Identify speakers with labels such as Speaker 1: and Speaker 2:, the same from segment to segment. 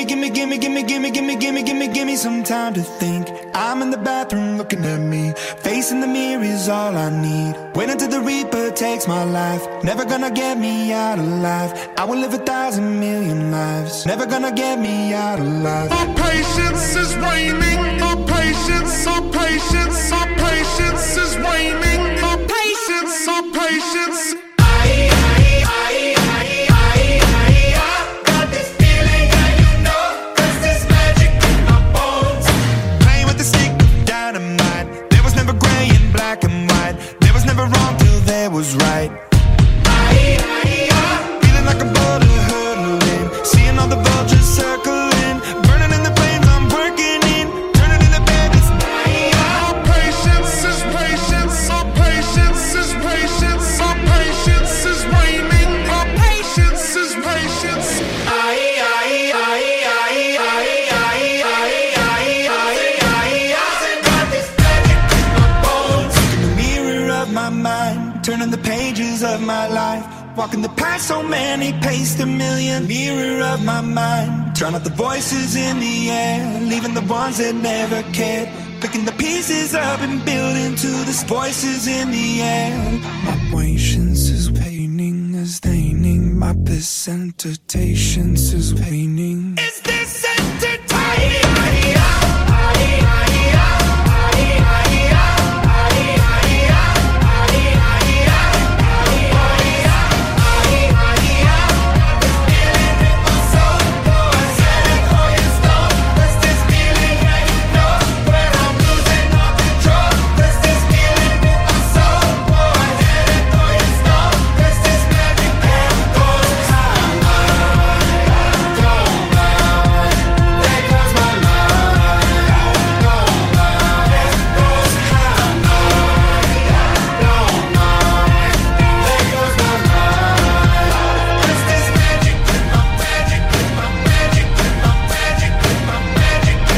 Speaker 1: Gimme some time to think. I'm in the bathroom looking at me. Facing the mirror is all I need. Wait until the Reaper takes my life. Never gonna get me out alive. I will live 1,000 million lives. Never gonna get me out alive.
Speaker 2: Our patience is waning. Our patience is waning. Our patience.
Speaker 1: Black and white, there was never wrong till there was right. Feeling like a boulder hurtling, seeing all the vultures circling, burning in the flames I'm working in, turning in the bed.
Speaker 2: Our patience is patience. Our patience is patience. Our patience is waning. Our patience is patience.
Speaker 1: Turning the pages of my life, walking the path so many paced a million. Mirror of my mind, drown out the voices in the air, leaving the ones that never cared. Picking the pieces up and building to the voices in the air. My patience is waning, is staining. My presentations is waning. Is this entertaining?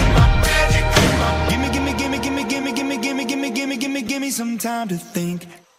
Speaker 1: Gimme some time to think.